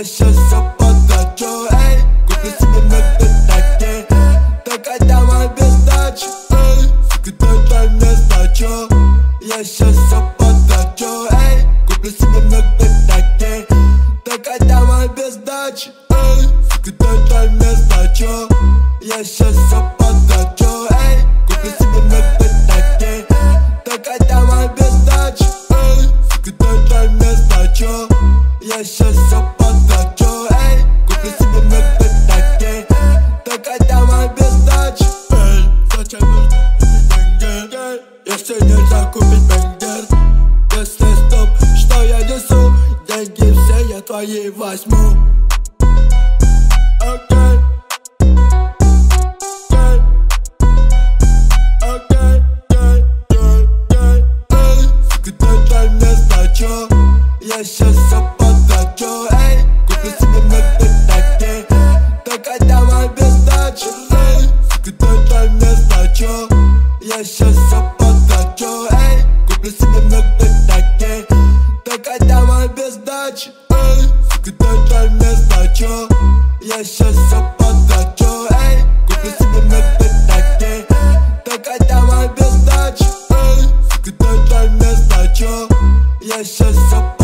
Я щас всё потрачу, эй, куплю себе на пятаке. Так отдам без сдачи, эй, сука, дай мне сдачу. Я щас всё потрачу, эй, куплю себе на пятаке. Так отдам без сдачи, эй, сука, дай мне сдачу. Я щас всё потрачу, эй, куплю себе на пятаке. Так отдам без сдачи, эй, сука, дай мне сдачу. Я щас всё потрачу, эй, куплю себе на пятаке. Так отдам без сдачи, эй, зачем нужны деньги, если нельзя купить бенгер? Если стоп, что я несу, деньги все я твои возьму. Окей, эй, сука, дай мне сдачу. Я щас всё потрачу, эй, куплю себе на пятаке. Так отдам без сдачи, эй, сука, дай мне сдачу. Я щас всё потрачу, эй, куплю себе на пятаке. Так отдам без сдачи, эй, сука, дай мне сдачу. Я щас всё потрачу, эй, куплю себе на пятаке. Так отдам без сдачи, эй, сука, дай мне сдачу. Я щас всё